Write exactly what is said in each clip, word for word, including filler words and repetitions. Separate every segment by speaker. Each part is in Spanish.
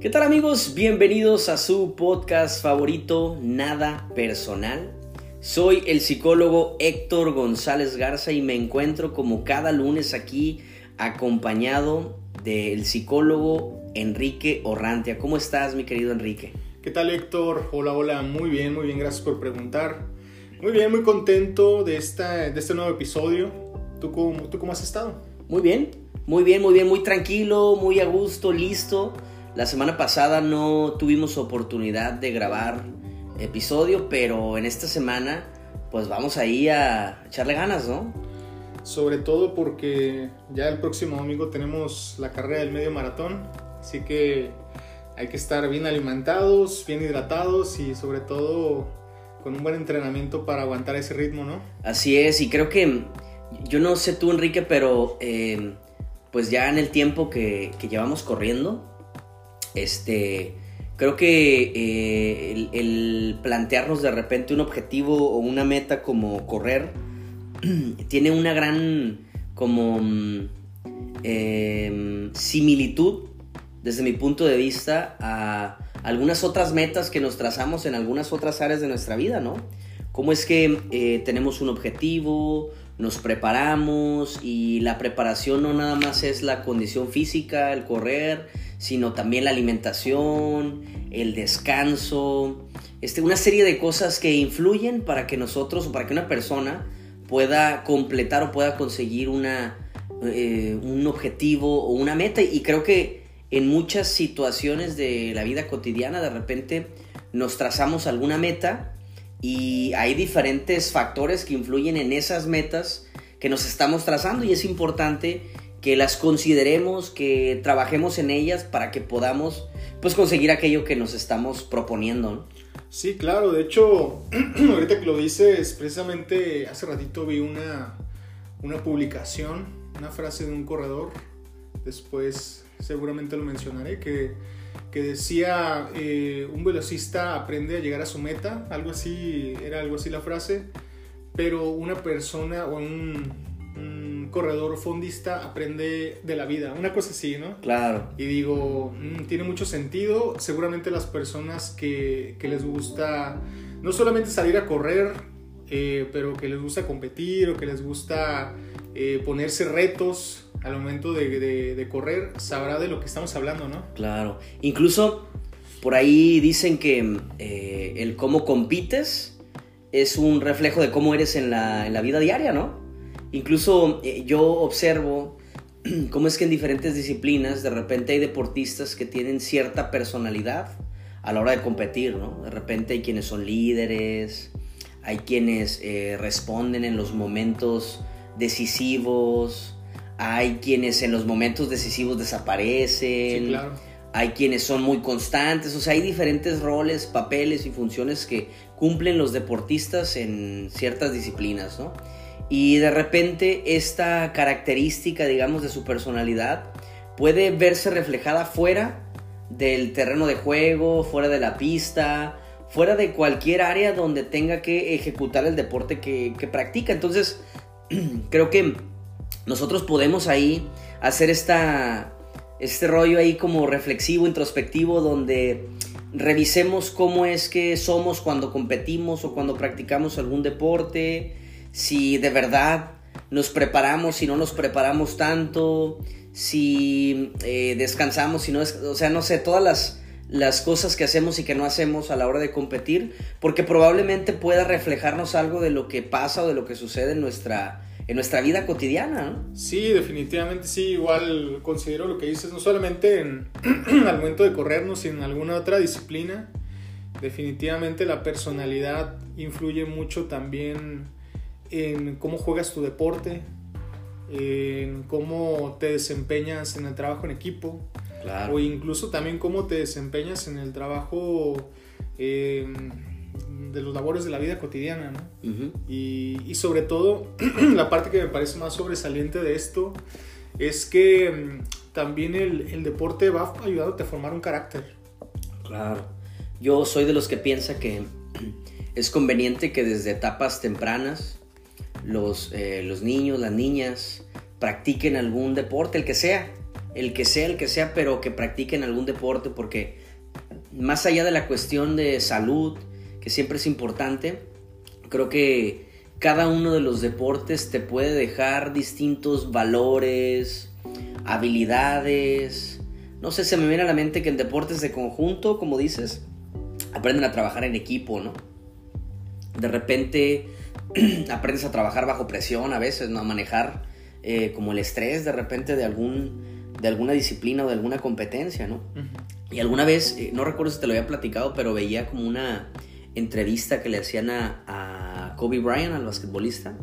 Speaker 1: ¿Qué tal, amigos? Bienvenidos a su podcast favorito, Nada Personal. Soy el psicólogo Héctor González Garza y me encuentro como cada lunes aquí acompañado del psicólogo Enrique Orrantia. ¿Cómo estás, mi querido Enrique?
Speaker 2: ¿Qué tal, Héctor? Hola, hola, muy bien, muy bien, gracias por preguntar. Muy bien, muy contento de, esta, de este nuevo episodio. ¿Tú cómo, ¿Tú cómo has estado?
Speaker 1: Muy bien, muy bien, muy bien, muy tranquilo, muy a gusto, listo. La semana pasada no tuvimos oportunidad de grabar episodio, pero en esta semana pues vamos ahí a echarle ganas, ¿no?
Speaker 2: Sobre todo porque ya el próximo domingo tenemos la carrera del medio maratón, así que hay que estar bien alimentados, bien hidratados y sobre todo con un buen entrenamiento para aguantar ese ritmo, ¿no?
Speaker 1: Así es, y creo que, yo no sé tú, Enrique, pero eh, pues ya en el tiempo que, que llevamos corriendo, este, creo que eh, el, el plantearnos de repente un objetivo o una meta como correr tiene una gran como eh, similitud desde mi punto de vista a algunas otras metas que nos trazamos en algunas otras áreas de nuestra vida, ¿no? Cómo es que eh, tenemos un objetivo, nos preparamos y la preparación no nada más es la condición física, el correr, sino también la alimentación, el descanso, este, una serie de cosas que influyen para que nosotros o para que una persona pueda completar o pueda conseguir una, eh, un objetivo o una meta. Y creo que en muchas situaciones de la vida cotidiana de repente nos trazamos alguna meta y hay diferentes factores que influyen en esas metas que nos estamos trazando y es importante que las consideremos, que trabajemos en ellas para que podamos pues conseguir aquello que nos estamos proponiendo, ¿no?
Speaker 2: Sí, claro, de hecho, ahorita que lo dices, precisamente hace ratito vi una, una publicación, una frase de un corredor, después seguramente lo mencionaré, que, que decía, eh, un velocista aprende a llegar a su meta, algo así, era algo así la frase, pero una persona o un... un corredor fondista aprende de la vida, una cosa así, ¿no?
Speaker 1: Claro.
Speaker 2: Y digo, mmm, tiene mucho sentido. Seguramente las personas que, que les gusta no solamente salir a correr, eh, pero que les gusta competir o que les gusta eh, ponerse retos al momento de, de, de correr, sabrá de lo que estamos hablando, ¿no?
Speaker 1: Claro. Incluso por ahí dicen que eh, el cómo compites es un reflejo de cómo eres en la, en la vida diaria, ¿no? Incluso eh, yo observo cómo es que en diferentes disciplinas de repente hay deportistas que tienen cierta personalidad a la hora de competir, ¿no? De repente hay quienes son líderes, hay quienes eh, responden en los momentos decisivos, hay quienes en los momentos decisivos desaparecen,
Speaker 2: sí, claro.
Speaker 1: Hay quienes son muy constantes, o sea, hay diferentes roles, papeles y funciones que cumplen los deportistas en ciertas disciplinas, ¿no? Y de repente esta característica, digamos, de su personalidad puede verse reflejada fuera del terreno de juego, fuera de la pista, fuera de cualquier área donde tenga que ejecutar el deporte que, que practica. Entonces, creo que nosotros podemos ahí hacer esta, este rollo ahí como reflexivo, introspectivo, donde revisemos cómo es que somos cuando competimos o cuando practicamos algún deporte, si de verdad nos preparamos, si no nos preparamos tanto, si eh, descansamos, si no, es, o sea, no sé, todas las, las cosas que hacemos y que no hacemos a la hora de competir, porque probablemente pueda reflejarnos algo de lo que pasa o de lo que sucede en nuestra, en nuestra vida cotidiana, ¿no?
Speaker 2: Sí, definitivamente sí, igual considero lo que dices, no solamente en, al momento de corrernos, sino en alguna otra disciplina. Definitivamente la personalidad influye mucho también en cómo juegas tu deporte, en cómo te desempeñas en el trabajo en equipo,
Speaker 1: claro.
Speaker 2: O incluso también cómo te desempeñas en el trabajo eh, de los labores de la vida cotidiana, ¿no? Uh-huh. y, y sobre todo la parte que me parece más sobresaliente de esto es que también el, el deporte va ayudándote a formar un carácter.
Speaker 1: Claro, yo soy de los que piensa que es conveniente que desde etapas tempranas los, eh, los niños, las niñas practiquen algún deporte, el que sea, el que sea, el que sea, pero que practiquen algún deporte, porque más allá de la cuestión de salud, que siempre es importante, creo que cada uno de los deportes te puede dejar distintos valores, habilidades. No sé, se me viene a la mente que en deportes de conjunto, como dices, aprenden a trabajar en equipo, ¿no? De repente aprendes a trabajar bajo presión a veces, ¿no? A manejar eh, como el estrés de repente de, algún, de alguna disciplina o de alguna competencia, ¿no? Uh-huh. Y alguna vez, eh, no recuerdo si te lo había platicado, pero veía como una entrevista que le hacían a, a Kobe Bryant, al basquetbolista.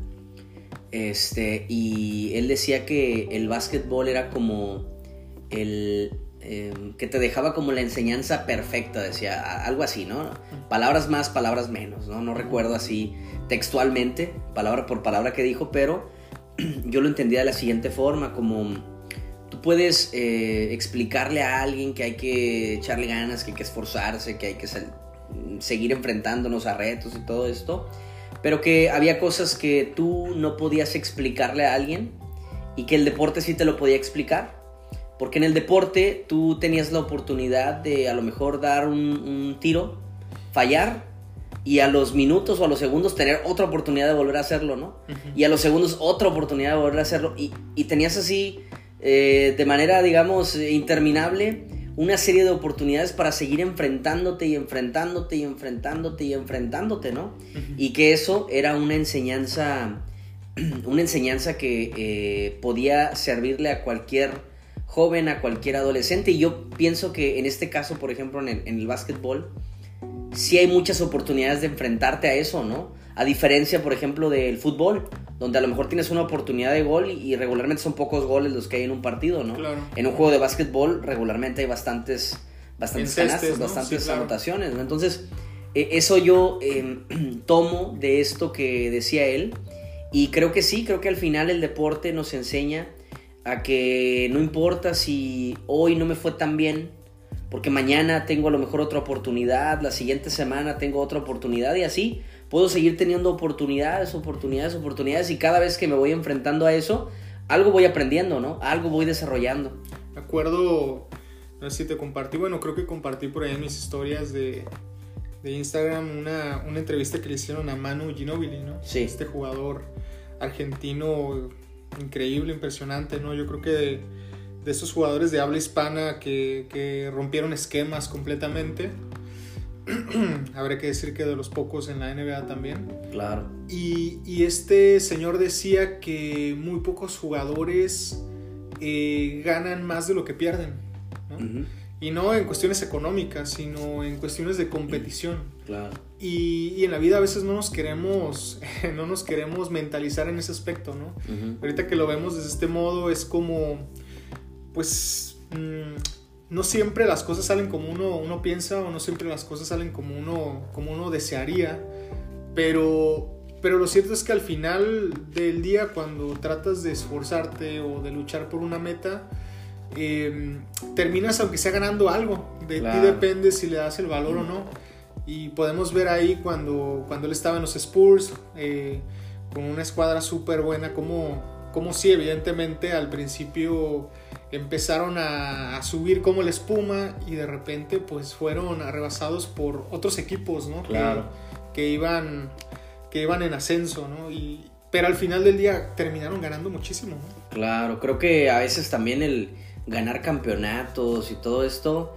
Speaker 1: Este, y él decía que el básquetbol era como el... Eh, que te dejaba como la enseñanza perfecta, decía, algo así, ¿no? Palabras más, palabras menos, ¿no? No recuerdo así textualmente, palabra por palabra que dijo, pero yo lo entendía de la siguiente forma, como tú puedes eh, explicarle a alguien que hay que echarle ganas, que hay que esforzarse, que hay que sal- seguir enfrentándonos a retos y todo esto, pero que había cosas que tú no podías explicarle a alguien y que el deporte sí te lo podía explicar. Porque en el deporte tú tenías la oportunidad de a lo mejor dar un, un tiro, fallar, y a los minutos o a los segundos tener otra oportunidad de volver a hacerlo, ¿no? Uh-huh. Y a los segundos otra oportunidad de volver a hacerlo. Y, y tenías así, eh, de manera, digamos, interminable, una serie de oportunidades para seguir enfrentándote y enfrentándote y enfrentándote y enfrentándote, ¿no? Uh-huh. Y que eso era una enseñanza, una enseñanza que eh, podía servirle a cualquier joven, a cualquier adolescente. Y yo pienso que en este caso, por ejemplo, en el, en el básquetbol, sí hay muchas oportunidades de enfrentarte a eso, ¿no? A diferencia, por ejemplo, del fútbol, donde a lo mejor tienes una oportunidad de gol y, y regularmente son pocos goles los que hay en un partido, ¿no?
Speaker 2: Claro.
Speaker 1: En un juego de básquetbol regularmente hay bastantes, bastantes
Speaker 2: Encestes,
Speaker 1: canastas,
Speaker 2: ¿no?
Speaker 1: bastantes
Speaker 2: Sí, claro.
Speaker 1: anotaciones, ¿no? Entonces, eh, eso yo eh, tomo de esto que decía él, y creo que sí, creo que al final el deporte nos enseña a que no importa si hoy no me fue tan bien, porque mañana tengo a lo mejor otra oportunidad, la siguiente semana tengo otra oportunidad, y así puedo seguir teniendo oportunidades, oportunidades, oportunidades, y cada vez que me voy enfrentando a eso, algo voy aprendiendo, ¿no? Algo voy desarrollando.
Speaker 2: Me acuerdo, no sé si te compartí, bueno, creo que compartí por ahí en mis historias de, de Instagram una, una entrevista que le hicieron a Manu Ginóbili, ¿no?
Speaker 1: Sí.
Speaker 2: Este jugador argentino increíble, impresionante, ¿no? Yo creo que de, de esos jugadores de habla hispana que, que rompieron esquemas completamente. Habrá que decir que de los pocos en la N B A también.
Speaker 1: Claro.
Speaker 2: Y, y este señor decía que muy pocos jugadores eh, ganan más de lo que pierden, ¿no? Uh-huh. Y no en cuestiones económicas, sino en cuestiones de competición.
Speaker 1: Claro.
Speaker 2: Y, y en la vida a veces no nos queremos, no nos queremos mentalizar en ese aspecto, ¿no? Uh-huh. Ahorita que lo vemos desde este modo es como, pues, mmm, no siempre las cosas salen como uno, uno piensa, o no siempre las cosas salen como uno, como uno desearía, pero, pero lo cierto es que al final del día, cuando tratas de esforzarte o de luchar por una meta, eh, terminas aunque sea ganando algo. De claro. ti depende si le das el valor uh-huh. o no. Y podemos ver ahí cuando, cuando él estaba en los Spurs, eh, con una escuadra súper buena, como, como sí, evidentemente al principio empezaron a, a subir como la espuma, y de repente pues fueron arrebasados por otros equipos, ¿no?
Speaker 1: Claro.
Speaker 2: Que, que, iban, que iban en ascenso, ¿no? Y, pero al final del día terminaron ganando muchísimo, ¿no?
Speaker 1: Claro, creo que a veces también el ganar campeonatos y todo esto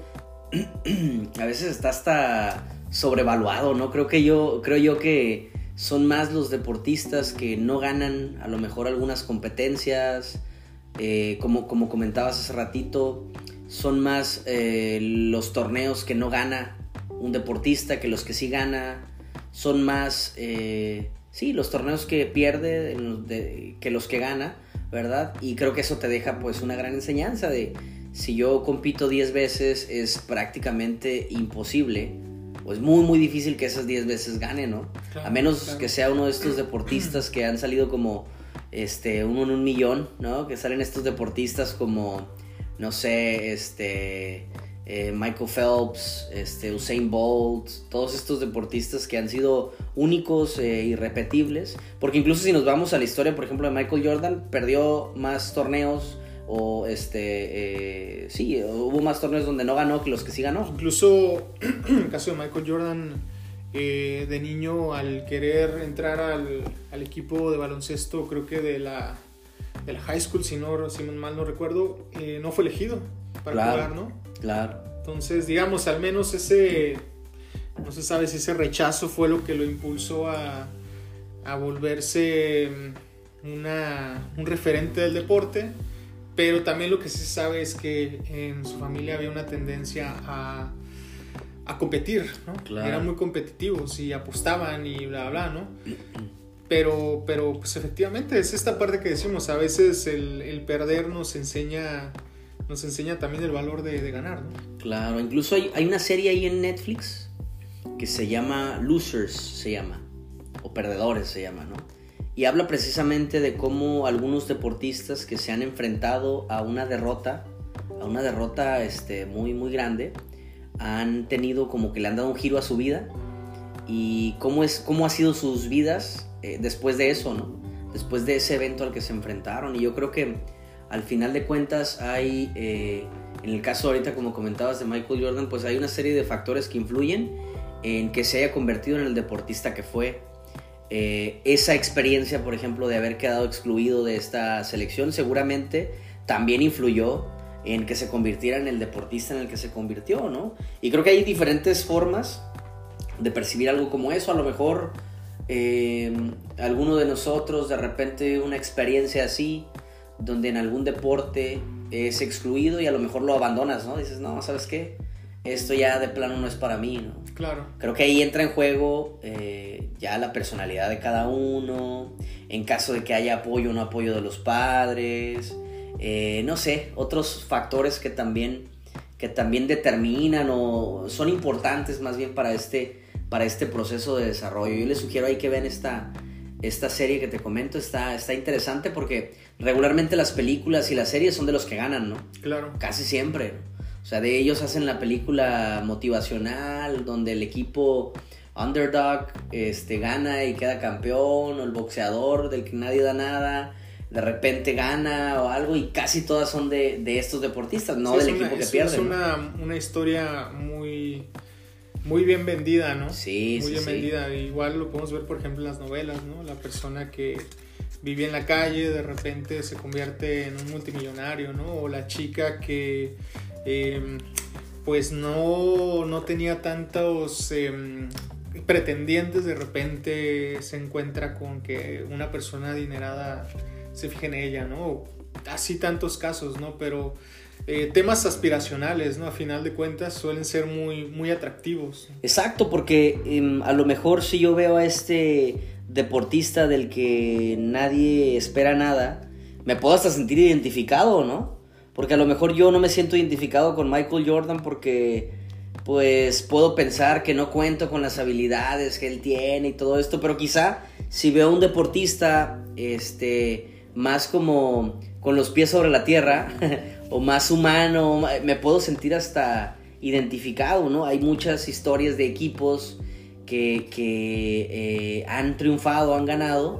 Speaker 1: a veces está hasta sobrevaluado, ¿no? Creo que yo, creo yo que son más los deportistas que no ganan a lo mejor algunas competencias, eh, como, como comentabas hace ratito, son más eh, los torneos que no gana un deportista que los que sí gana, son más, eh, sí, los torneos que pierde de, que los que gana, ¿verdad? Y creo que eso te deja pues una gran enseñanza de si yo compito diez veces es prácticamente imposible, o es muy muy difícil que esas diez veces gane, ¿no? Claro, a menos claro. que sea uno de estos deportistas que han salido como este, uno en un millón, ¿no? Que salen estos deportistas como, no sé, este, eh, Michael Phelps, este, Usain Bolt, todos estos deportistas que han sido únicos e irrepetibles, porque incluso si nos vamos a la historia, por ejemplo, de Michael Jordan, perdió más torneos, o este, eh, sí, hubo más torneos donde no ganó que los que sí ganó.
Speaker 2: Incluso en el caso de Michael Jordan, eh, de niño, al querer entrar al, al equipo de baloncesto, creo que de la, de la high school, si, no, si mal no recuerdo, eh, no fue elegido para
Speaker 1: claro,
Speaker 2: jugar, ¿no?
Speaker 1: Claro.
Speaker 2: Entonces, digamos, al menos ese, no se sabe si ese rechazo fue lo que lo impulsó a, a volverse una, un referente del deporte, pero también lo que sí se sabe es que en su familia había una tendencia a, a competir, ¿no? Claro. Eran muy competitivos y apostaban y bla, bla, ¿no? Pero, pero pues efectivamente es esta parte que decimos, a veces el, el perder nos enseña... nos enseña también el valor de, de ganar, ¿no?
Speaker 1: Claro, incluso hay, hay una serie ahí en Netflix que se llama Losers, se llama, o Perdedores se llama, ¿no? Y habla precisamente de cómo algunos deportistas que se han enfrentado a una derrota, a una derrota este, muy, muy grande, han tenido como que le han dado un giro a su vida y cómo, es, cómo ha sido sus vidas eh, después de eso, ¿no? Después de ese evento al que se enfrentaron. Y yo creo que al final de cuentas hay, eh, en el caso ahorita como comentabas de Michael Jordan, pues hay una serie de factores que influyen en que se haya convertido en el deportista que fue. Eh, esa experiencia, por ejemplo, de haber quedado excluido de esta selección seguramente también influyó en que se convirtiera en el deportista en el que se convirtió, ¿no? Y creo que hay diferentes formas de percibir algo como eso. A lo mejor eh, alguno de nosotros de repente una experiencia así donde en algún deporte es excluido y a lo mejor lo abandonas, ¿no? Dices, no, ¿sabes qué? Esto ya de plano no es para mí, ¿no?
Speaker 2: Claro.
Speaker 1: Creo que ahí entra en juego eh, ya la personalidad de cada uno, en caso de que haya apoyo o no apoyo de los padres, eh, no sé, otros factores que también, que también determinan o son importantes más bien para este, para este proceso de desarrollo. Yo les sugiero ahí que vean esta... Esta serie que te comento está, está interesante porque regularmente las películas y las series son de los que ganan, ¿no?
Speaker 2: Claro.
Speaker 1: Casi siempre. O sea, de ellos hacen la película motivacional donde el equipo underdog este, gana y queda campeón, o el boxeador del que nadie da nada de repente gana o algo, y casi todas son de, de estos deportistas, no sí, del equipo una, que
Speaker 2: es,
Speaker 1: pierde.
Speaker 2: Es una, ¿no? una historia muy... muy bien vendida, ¿no?
Speaker 1: Sí,
Speaker 2: muy
Speaker 1: sí,
Speaker 2: bien
Speaker 1: sí.
Speaker 2: vendida. Igual lo podemos ver, por ejemplo, en las novelas, ¿no? La persona que vivía en la calle, de repente se convierte en un multimillonario, ¿no? O la chica que, eh, pues, no, no tenía tantos eh, pretendientes, de repente se encuentra con que una persona adinerada se fije en ella, ¿no? Así tantos casos, ¿no? Pero... Eh, temas aspiracionales, ¿no? A final de cuentas suelen ser muy, muy atractivos.
Speaker 1: Exacto, porque eh, a lo mejor si yo veo a este deportista del que nadie espera nada, me puedo hasta sentir identificado, ¿no? Porque a lo mejor yo no me siento identificado con Michael Jordan porque pues puedo pensar que no cuento con las habilidades que él tiene y todo esto, pero quizá si veo a un deportista este, más como con los pies sobre la tierra o más humano, me puedo sentir hasta identificado, ¿no? Hay muchas historias de equipos que, que eh, han triunfado, han ganado,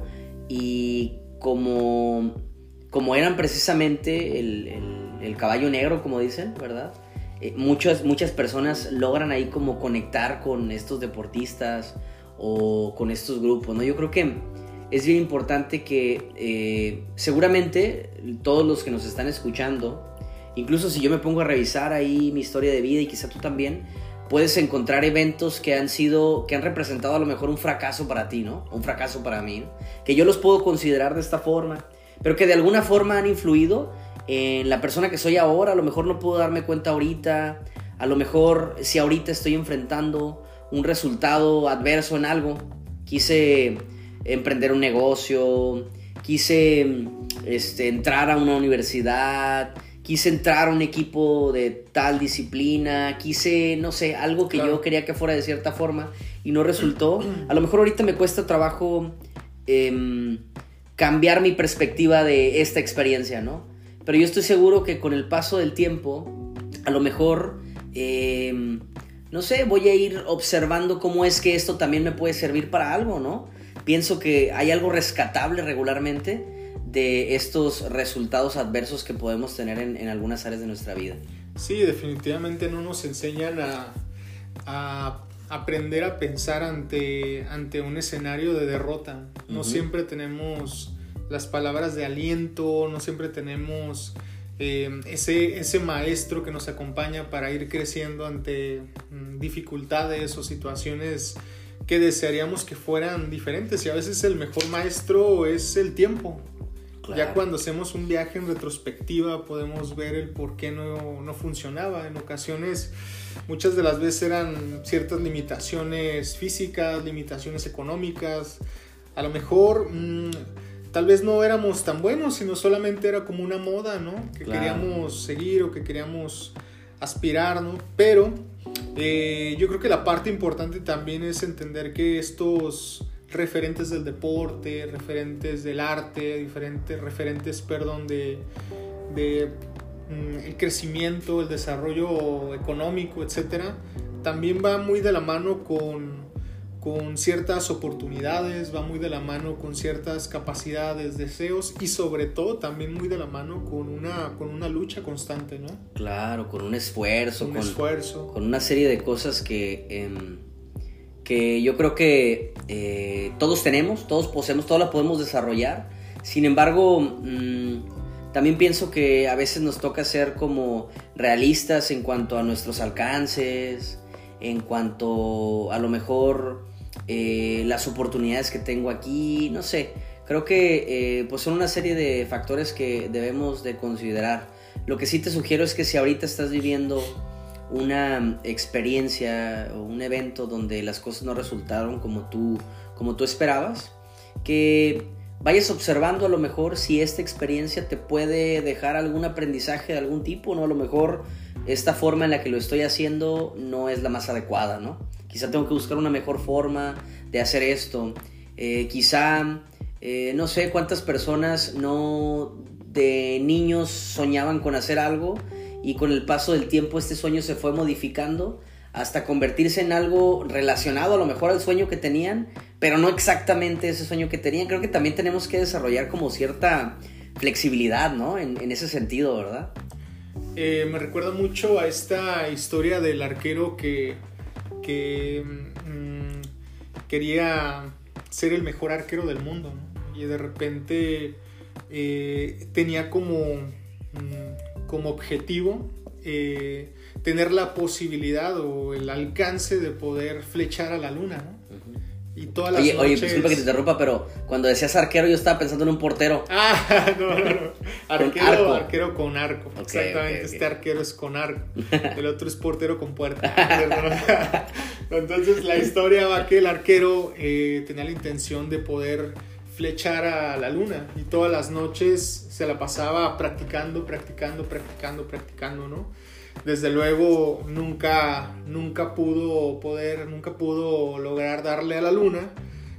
Speaker 1: y como, como eran precisamente el, el, el caballo negro, como dicen, ¿verdad? Eh, muchas, muchas personas logran ahí como conectar con estos deportistas o con estos grupos, ¿no? Yo creo que es bien importante que eh, seguramente todos los que nos están escuchando, incluso si yo me pongo a revisar ahí mi historia de vida y quizá tú también, puedes encontrar eventos que han sido, que han representado a lo mejor un fracaso para ti, ¿no? Un fracaso para mí, ¿no? Que yo los puedo considerar de esta forma, pero que de alguna forma han influido en la persona que soy ahora. A lo mejor no puedo darme cuenta ahorita, a lo mejor si ahorita estoy enfrentando un resultado adverso en algo, quise emprender un negocio, quise este, entrar a una universidad, quise entrar a un equipo de tal disciplina, quise, no sé, algo que claro. yo quería que fuera de cierta forma y no resultó. A lo mejor ahorita me cuesta trabajo eh, cambiar mi perspectiva de esta experiencia, ¿no? Pero yo estoy seguro que con el paso del tiempo, a lo mejor, eh, no sé, voy a ir observando cómo es que esto también me puede servir para algo, ¿no? Pienso que hay algo rescatable regularmente de estos resultados adversos que podemos tener en, en algunas áreas de nuestra vida.
Speaker 2: Sí, definitivamente no nos enseñan a, a aprender a pensar ante, ante un escenario de derrota. No uh-huh. siempre tenemos las palabras de aliento, no siempre tenemos eh, ese, ese maestro que nos acompaña para ir creciendo ante mm, dificultades o situaciones que desearíamos que fueran diferentes. Y a veces el mejor maestro es el tiempo. Claro. Ya cuando hacemos un viaje en retrospectiva podemos ver el por qué no, no funcionaba. En ocasiones, muchas de las veces eran ciertas limitaciones físicas, limitaciones económicas. A lo mejor mmm, tal vez no éramos tan buenos, sino solamente era como una moda, ¿no? Que claro. queríamos seguir o que queríamos aspirar, ¿no? Pero eh, yo creo que la parte importante también es entender que estos referentes del deporte, referentes del arte, diferentes referentes, perdón, de, de mm, el crecimiento, el desarrollo económico, etcétera, también va muy de la mano con, con ciertas oportunidades, va muy de la mano con ciertas capacidades, deseos y sobre todo también muy de la mano con una, con una lucha constante, ¿no?
Speaker 1: Claro, con un esfuerzo,
Speaker 2: un
Speaker 1: con,
Speaker 2: esfuerzo.
Speaker 1: con una serie de cosas que... Eh, que yo creo que eh, todos tenemos, todos poseemos, todos la podemos desarrollar. Sin embargo, mmm, también pienso que a veces nos toca ser como realistas en cuanto a nuestros alcances, en cuanto a lo mejor eh, las oportunidades que tengo aquí, no sé. Creo que eh, pues son una serie de factores que debemos de considerar. Lo que sí te sugiero es que si ahorita estás viviendo una experiencia o un evento donde las cosas no resultaron como tú, como tú esperabas, que vayas observando a lo mejor si esta experiencia te puede dejar algún aprendizaje de algún tipo, ¿no? A lo mejor esta forma en la que lo estoy haciendo no es la más adecuada, ¿no? Quizá tengo que buscar una mejor forma de hacer esto. Eh, quizá, eh, no sé cuántas personas no de niños soñaban con hacer algo y con el paso del tiempo este sueño se fue modificando hasta convertirse en algo relacionado a lo mejor al sueño que tenían, pero no exactamente ese sueño que tenían. Creo que también tenemos que desarrollar como cierta flexibilidad, ¿no? En, en ese sentido, ¿verdad?
Speaker 2: Eh, me recuerda mucho a esta historia del arquero que, que mmm, quería ser el mejor arquero del mundo, ¿no? Y de repente eh, tenía como... Mmm, como objetivo eh, tener la posibilidad o el alcance de poder flechar a la luna, ¿no? Uh-huh. Y todas las
Speaker 1: oye,
Speaker 2: noches...
Speaker 1: Oye, disculpa que te interrumpa, pero cuando decías arquero yo estaba pensando en un portero.
Speaker 2: Ah, no, no, no. Arquero con arco. Arquero con arco. Okay, exactamente, okay, okay. Este arquero es con arco. El otro es portero con puerta. Entonces la historia va que el arquero eh, tenía la intención de poder flechar a la luna y todas las noches se la pasaba practicando, practicando, practicando, practicando, ¿no? Desde luego nunca, nunca pudo poder, nunca pudo lograr darle a la luna,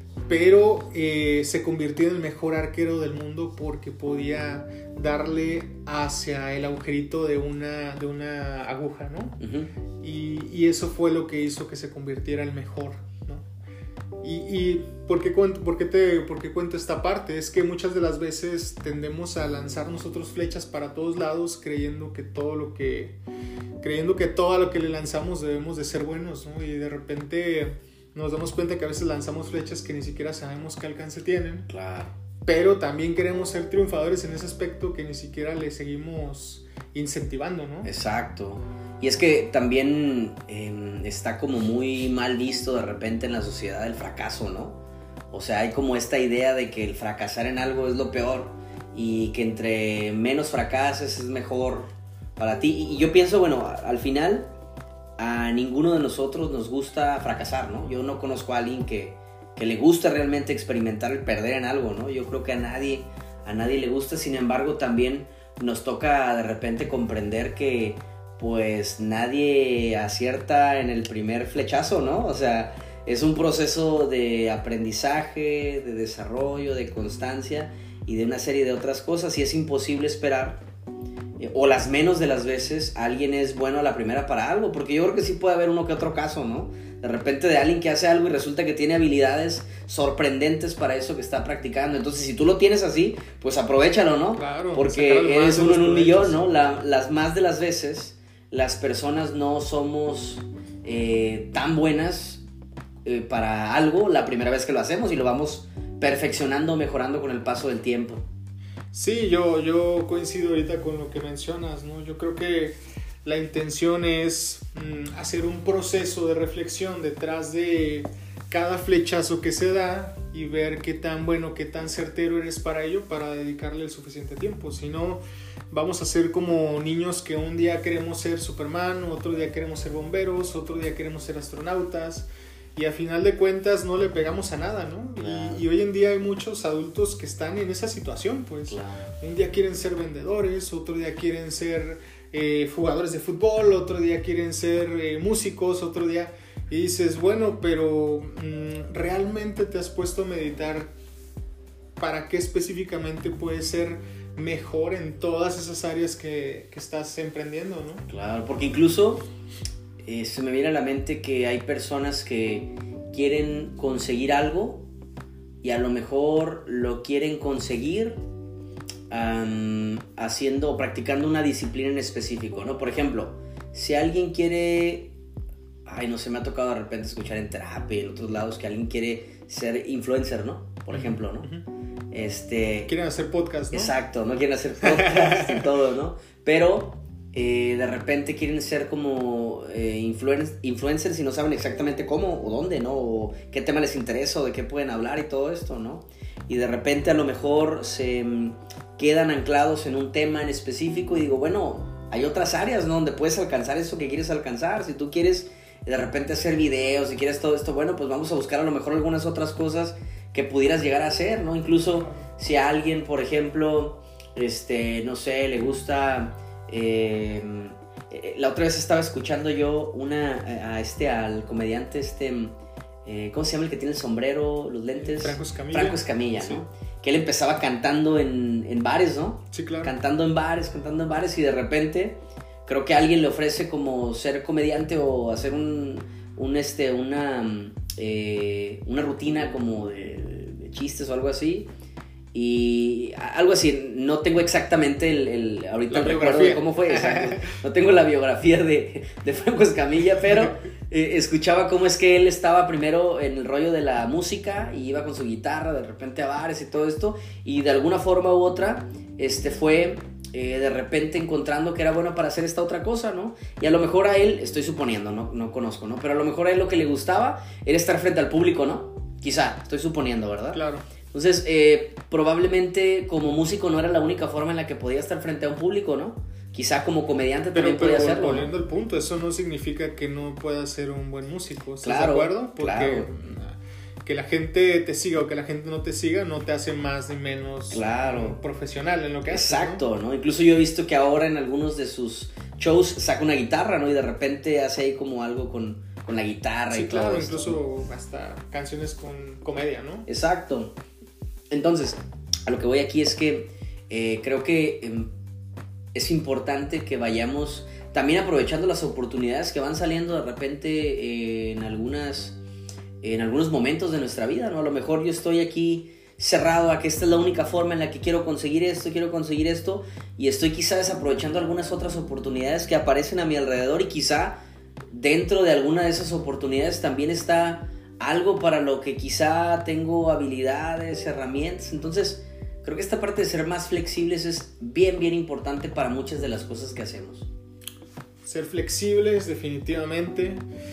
Speaker 2: pero eh, se convirtió en el mejor arquero del mundo porque podía darle hacia el agujerito de una, de una aguja, ¿no? Uh-huh. Y, y eso fue lo que hizo que se convirtiera en el mejor, ¿no? Y, y ¿por qué cuento, por qué te, por qué cuento esta parte? Es que muchas de las veces tendemos a lanzar nosotros flechas para todos lados creyendo que todo lo que creyendo que todo lo que le lanzamos debemos de ser buenos, ¿no? Y de repente nos damos cuenta que a veces lanzamos flechas que ni siquiera sabemos qué alcance tienen.
Speaker 1: Claro.
Speaker 2: Pero también queremos ser triunfadores en ese aspecto que ni siquiera le seguimos incentivando, ¿no?
Speaker 1: Exacto. Y es que también eh, está como muy mal visto de repente en la sociedad el fracaso, ¿no? O sea, hay como esta idea de que el fracasar en algo es lo peor y que entre menos fracases es mejor para ti. Y yo pienso, bueno, al final a ninguno de nosotros nos gusta fracasar, ¿no? Yo no conozco a alguien que, que le gusta realmente experimentar el perder en algo, ¿no? Yo creo que a nadie, a nadie le gusta. Sin embargo, también nos toca de repente comprender que pues nadie acierta en el primer flechazo, ¿no? O sea, es un proceso de aprendizaje, de desarrollo, de constancia y de una serie de otras cosas, y es imposible esperar, o las menos de las veces alguien es bueno a la primera para algo, porque yo creo que sí puede haber uno que otro caso, ¿no? de repente de alguien que hace algo y resulta que tiene habilidades sorprendentes para eso que está practicando. Entonces, si tú lo tienes así, pues aprovechalo, ¿no?
Speaker 2: Claro,
Speaker 1: porque eres uno en un millón, ¿no? La, las más de las veces, las personas no somos eh, tan buenas eh, para algo la primera vez que lo hacemos y lo vamos perfeccionando, mejorando con el paso del tiempo.
Speaker 2: Sí, yo, yo coincido ahorita con lo que mencionas, ¿no? Yo creo que la intención es mm, hacer un proceso de reflexión detrás de cada flechazo que se da y ver qué tan bueno, qué tan certero eres para ello, para dedicarle el suficiente tiempo. Si no, vamos a ser como niños que un día queremos ser Superman, otro día queremos ser bomberos, otro día queremos ser astronautas, y a final de cuentas no le pegamos a nada, ¿no? Claro. Y, y hoy en día hay muchos adultos que están en esa situación, pues. Claro. Un día quieren ser vendedores, otro día quieren ser eh, jugadores de fútbol, otro día quieren ser eh, músicos, otro día... Y dices, bueno, pero mmm, ¿realmente te has puesto a meditar para qué específicamente puedes ser mejor en todas esas áreas que, que estás emprendiendo, ¿no?
Speaker 1: Claro, porque incluso eh, se me viene a la mente que hay personas que quieren conseguir algo y a lo mejor lo quieren conseguir um, haciendo o practicando una disciplina en específico, ¿no? Por ejemplo, si alguien quiere... Ay, no sé, me ha tocado de repente escuchar en terapia y en otros lados que alguien quiere ser influencer, ¿no? Por ejemplo, ¿no? Uh-huh. Este...
Speaker 2: Quieren hacer podcast, ¿no?
Speaker 1: Exacto, no quieren hacer podcast y todo, ¿no? Pero eh, de repente quieren ser como eh, influen- influencers y no saben exactamente cómo o dónde, ¿no? O qué tema les interesa o de qué pueden hablar y todo esto, ¿no? Y de repente a lo mejor se quedan anclados en un tema en específico y digo, bueno, hay otras áreas, ¿no? Donde puedes alcanzar eso que quieres alcanzar. Si tú quieres... de repente hacer videos, si quieres todo esto, bueno, pues vamos a buscar a lo mejor algunas otras cosas que pudieras llegar a hacer, ¿no? Incluso si a alguien, por ejemplo, este, no sé, le gusta... Eh, la otra vez estaba escuchando yo una, a este, al comediante, este, eh, ¿cómo se llama el que tiene el sombrero, los lentes?
Speaker 2: Franco Escamilla.
Speaker 1: Franco Escamilla,
Speaker 2: sí.
Speaker 1: ¿no? Que él empezaba cantando en, en bares, ¿no?
Speaker 2: Sí, claro.
Speaker 1: Cantando en bares, cantando en bares y de repente... Creo que alguien le ofrece como ser comediante o hacer un, un este, una, eh, una rutina como de, de chistes o algo así. Y algo así, no tengo exactamente el, el ahorita el recuerdo de cómo fue, exacto. No tengo la biografía de, de Franco Escamilla, pero eh, escuchaba cómo es que él estaba primero en el rollo de la música y iba con su guitarra de repente a bares y todo esto. Y de alguna forma u otra este, fue... Eh, de repente encontrando que era bueno para hacer esta otra cosa, ¿no? Y a lo mejor a él, estoy suponiendo, no, no conozco, ¿no? Pero a lo mejor a él lo que le gustaba era estar frente al público, ¿no? Quizá, estoy suponiendo, ¿verdad?
Speaker 2: Claro.
Speaker 1: Entonces, eh, probablemente como músico no era la única forma en la que podía estar frente a un público, ¿no? Quizá como comediante
Speaker 2: pero,
Speaker 1: también
Speaker 2: pero
Speaker 1: podía hacerlo.
Speaker 2: Volviendo
Speaker 1: ¿no?
Speaker 2: al punto, eso no significa que no pueda ser un buen músico, ¿estás
Speaker 1: claro,
Speaker 2: de acuerdo? Porque
Speaker 1: claro.
Speaker 2: que la gente te siga o que la gente no te siga no te hace más ni menos
Speaker 1: claro.
Speaker 2: profesional en lo que haces.
Speaker 1: Exacto,
Speaker 2: ¿no?
Speaker 1: ¿no? Incluso yo he visto que ahora en algunos de sus shows saca una guitarra, ¿no? Y de repente hace ahí como algo con, con la guitarra
Speaker 2: sí,
Speaker 1: y todo
Speaker 2: claro,
Speaker 1: esto,
Speaker 2: incluso
Speaker 1: ¿no?
Speaker 2: hasta canciones con comedia, ¿no?
Speaker 1: Exacto. Entonces, a lo que voy aquí es que eh, creo que eh, es importante que vayamos también aprovechando las oportunidades que van saliendo de repente eh, en algunas... en algunos momentos de nuestra vida, ¿no? A lo mejor yo estoy aquí cerrado a que esta es la única forma en la que quiero conseguir esto, quiero conseguir esto, y estoy quizá desaprovechando algunas otras oportunidades que aparecen a mi alrededor y quizá dentro de alguna de esas oportunidades también está algo para lo que quizá tengo habilidades, herramientas. Entonces, creo que esta parte de ser más flexibles es bien, bien importante para muchas de las cosas que hacemos.
Speaker 2: Ser flexibles, definitivamente.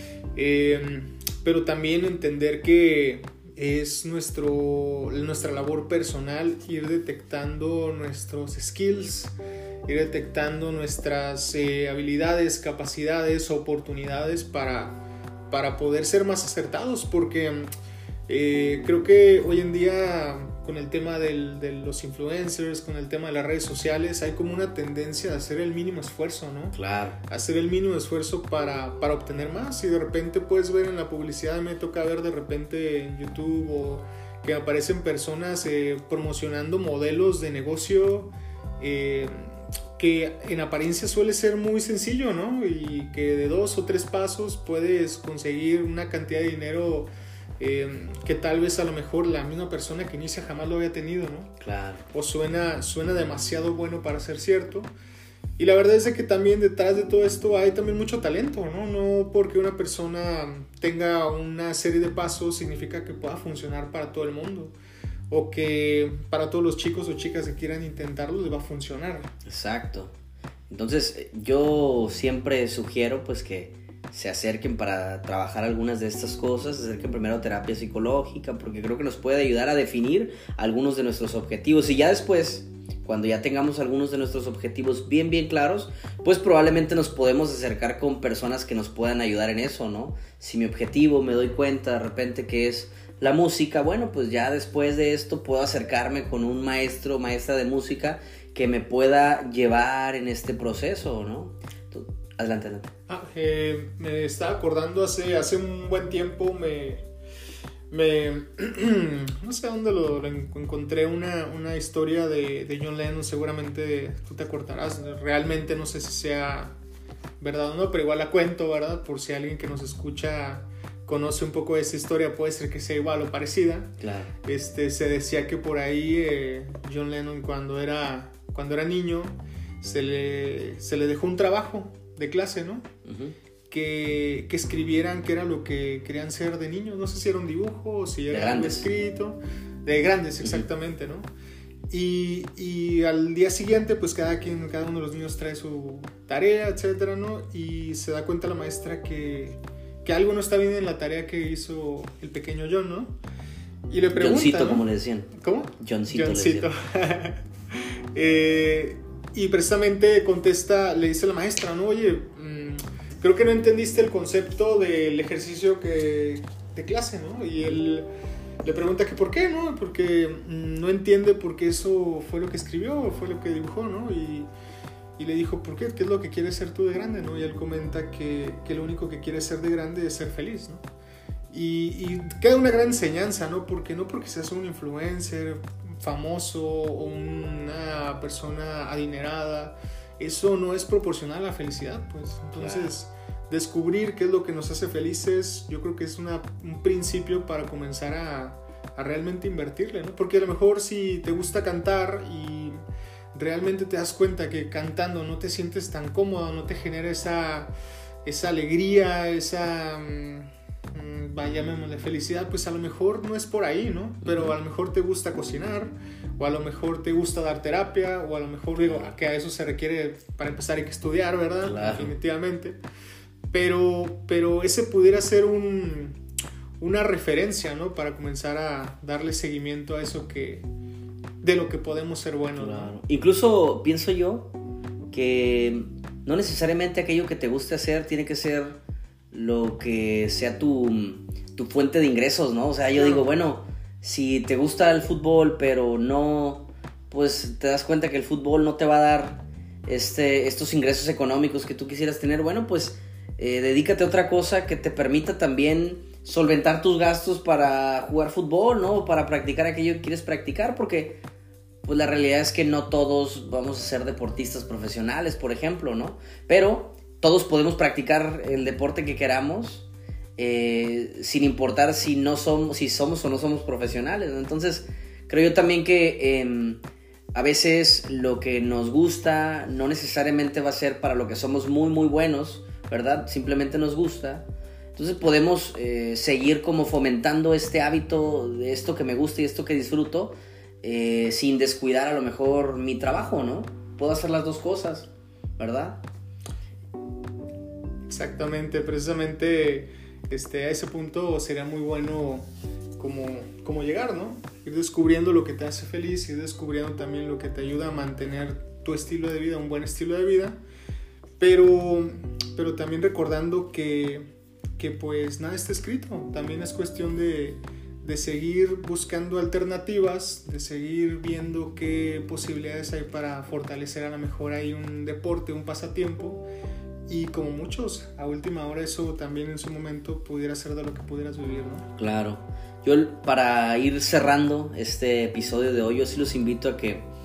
Speaker 2: Eh... pero también entender que es nuestro, nuestra labor personal ir detectando nuestros skills, ir detectando nuestras eh, habilidades, capacidades, oportunidades para, para poder ser más acertados, porque eh, creo que hoy en día con el tema del, de los influencers, con el tema de las redes sociales, hay como una tendencia a hacer el mínimo esfuerzo, ¿no?
Speaker 1: Claro.
Speaker 2: Hacer el mínimo esfuerzo para, para obtener más. Y de repente puedes ver en la publicidad, me toca ver de repente en YouTube o que aparecen personas eh, promocionando modelos de negocio eh, que en apariencia suele ser muy sencillo, ¿no? Y que de dos o tres pasos puedes conseguir una cantidad de dinero eh, que tal vez a lo mejor la misma persona que inicia jamás lo había tenido, ¿no?
Speaker 1: Claro.
Speaker 2: O suena, suena demasiado bueno para ser cierto. Y la verdad es de que también detrás de todo esto hay también mucho talento, ¿no? No porque una persona tenga una serie de pasos significa que pueda funcionar para todo el mundo, o que para todos los chicos o chicas que quieran intentarlo les va a funcionar.
Speaker 1: Exacto. Entonces yo siempre sugiero pues que se acerquen para trabajar algunas de estas cosas, se acerquen primero a terapia psicológica, porque creo que nos puede ayudar a definir algunos de nuestros objetivos, y ya después, cuando ya tengamos algunos de nuestros objetivos bien bien claros, pues probablemente nos podemos acercar con personas que nos puedan ayudar en eso, ¿no? Si mi objetivo me doy cuenta de repente que es la música, bueno, pues ya después de esto puedo acercarme con un maestro o maestra de música que me pueda llevar en este proceso, ¿no? Tú, adelante, adelante.
Speaker 2: Ah, eh, me estaba acordando hace, hace un buen tiempo, me, me no sé dónde lo, lo encontré, una, una historia de, de John Lennon, seguramente tú te acordarás, realmente no sé si sea verdad o no, pero igual la cuento, ¿verdad? Por si alguien que nos escucha conoce un poco de esa historia, puede ser que sea igual o parecida.
Speaker 1: Claro.
Speaker 2: Este, se decía que por ahí eh, John Lennon cuando era, cuando era niño se le, se le dejó un trabajo de clase, ¿no? Uh-huh. Que, que escribieran qué era lo que querían ser de niños. No sé si era un dibujo o si era algo escrito. De grandes, exactamente, uh-huh. ¿no? Y, y al día siguiente, pues cada quien, cada uno de los niños trae su tarea, etcétera, ¿no? Y se da cuenta la maestra que, que algo no está bien en la tarea que hizo el pequeño John, ¿no? Y le pregunta,
Speaker 1: Johncito,
Speaker 2: ¿no?
Speaker 1: Como le decían.
Speaker 2: ¿Cómo?
Speaker 1: Johncito.
Speaker 2: Johncito. eh, y precisamente contesta, le dice la maestra, ¿no? Oye, mmm, creo que no entendiste el concepto del ejercicio que, de clase, ¿no? Y él le pregunta que por qué, ¿no? Porque mmm, no entiende por qué eso fue lo que escribió, fue lo que dibujó, ¿no? Y, y le dijo, ¿por qué? ¿Qué es lo que quieres ser tú de grande, no? Y él comenta que, que lo único que quiere ser de grande es ser feliz, ¿no? Y, y queda una gran enseñanza, ¿no? Porque no porque seas un influencer famoso o una persona adinerada, eso no es proporcional a la felicidad, pues. Entonces, claro, descubrir qué es lo que nos hace felices, yo creo que es una, un principio para comenzar a, a realmente invertirle, ¿no? Porque a lo mejor si te gusta cantar y realmente te das cuenta que cantando no te sientes tan cómodo, no te genera esa, esa alegría, esa... vaya, llamémosle felicidad, pues a lo mejor no es por ahí, ¿no? Pero a lo mejor te gusta cocinar, o a lo mejor te gusta dar terapia, o a lo mejor, digo, que a eso se requiere, para empezar hay que estudiar, ¿verdad? Claro. Definitivamente. Pero, pero ese pudiera ser un, una referencia, ¿no? Para comenzar a darle seguimiento a eso que, de lo que podemos ser buenos, claro, ¿no?
Speaker 1: Incluso pienso yo que no necesariamente aquello que te guste hacer tiene que ser lo que sea tu, tu fuente de ingresos, ¿no? O sea, yo digo, bueno, si te gusta el fútbol, pero no, pues te das cuenta que el fútbol no te va a dar este, estos ingresos económicos que tú quisieras tener, bueno, pues eh, dedícate a otra cosa que te permita también solventar tus gastos para jugar fútbol, ¿no? Para practicar aquello que quieres practicar, porque pues la realidad es que no todos vamos a ser deportistas profesionales, por ejemplo, ¿no? Pero todos podemos practicar el deporte que queramos, eh, sin importar si, no somos, si somos o no somos profesionales, ¿no? Entonces, creo yo también que eh, a veces lo que nos gusta no necesariamente va a ser para lo que somos muy, muy buenos, ¿verdad? Simplemente nos gusta. Entonces podemos eh, seguir como fomentando este hábito de esto que me gusta y esto que disfruto, eh, sin descuidar a lo mejor mi trabajo, ¿no? Puedo hacer las dos cosas, ¿verdad?
Speaker 2: Exactamente, precisamente este, a ese punto sería muy bueno como, como llegar, ¿no? Ir descubriendo lo que te hace feliz, ir descubriendo también lo que te ayuda a mantener tu estilo de vida, un buen estilo de vida, pero, pero también recordando que, que pues nada está escrito, también es cuestión de, de seguir buscando alternativas, de seguir viendo qué posibilidades hay para fortalecer a lo mejor ahí un deporte, un pasatiempo. Y como muchos, a última hora eso también en su momento pudiera ser de lo que pudieras vivir, ¿no?
Speaker 1: Claro. Yo, para ir cerrando este episodio de hoy, yo sí los invito a que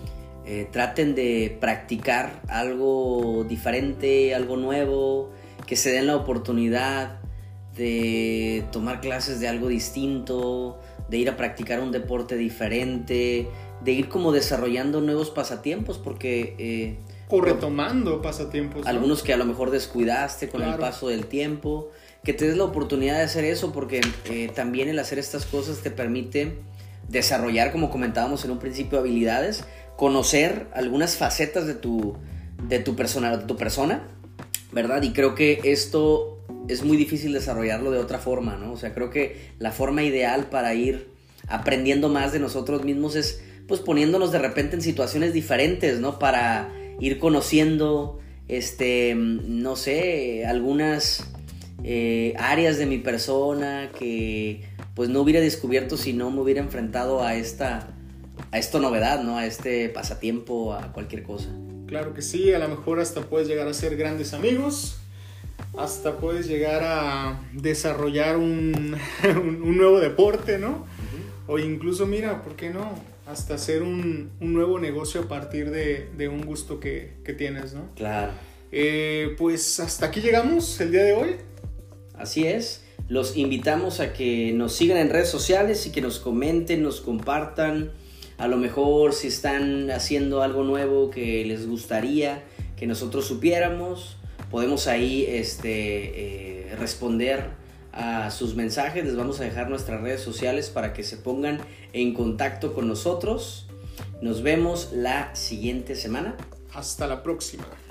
Speaker 1: eh, traten de practicar algo diferente, algo nuevo, que se den la oportunidad de tomar clases de algo distinto, de ir a practicar un deporte diferente, de ir como desarrollando nuevos pasatiempos, porque... Eh,
Speaker 2: o retomando pasatiempos, ¿no?
Speaker 1: Algunos que a lo mejor descuidaste con claro. el paso del tiempo, que te des la oportunidad de hacer eso, porque eh, también el hacer estas cosas te permite desarrollar, como comentábamos en un principio, habilidades, conocer algunas facetas de tu, de tu persona, de tu persona, ¿verdad? Y creo que esto es muy difícil desarrollarlo de otra forma, ¿no? O sea, creo que la forma ideal para ir aprendiendo más de nosotros mismos es, pues, poniéndonos de repente en situaciones diferentes, ¿no? Para ir conociendo, este, no sé, algunas eh, áreas de mi persona que, pues, no hubiera descubierto si no me hubiera enfrentado a esta, a esta novedad, ¿no? A este pasatiempo, a cualquier cosa.
Speaker 2: Claro que sí, a lo mejor hasta puedes llegar a ser grandes amigos, hasta puedes llegar a desarrollar un, un nuevo deporte, ¿no? Uh-huh. O incluso, mira, ¿por qué no? Hasta hacer un, un nuevo negocio a partir de, de un gusto que, que tienes, ¿no?
Speaker 1: Claro.
Speaker 2: Eh, pues hasta aquí llegamos el día de hoy.
Speaker 1: Así es. Los invitamos a que nos sigan en redes sociales y que nos comenten, nos compartan. A lo mejor si están haciendo algo nuevo que les gustaría que nosotros supiéramos, podemos ahí este, eh, responder a sus mensajes. Les vamos a dejar nuestras redes sociales para que se pongan en contacto con nosotros. Nos vemos la siguiente semana.
Speaker 2: Hasta la próxima.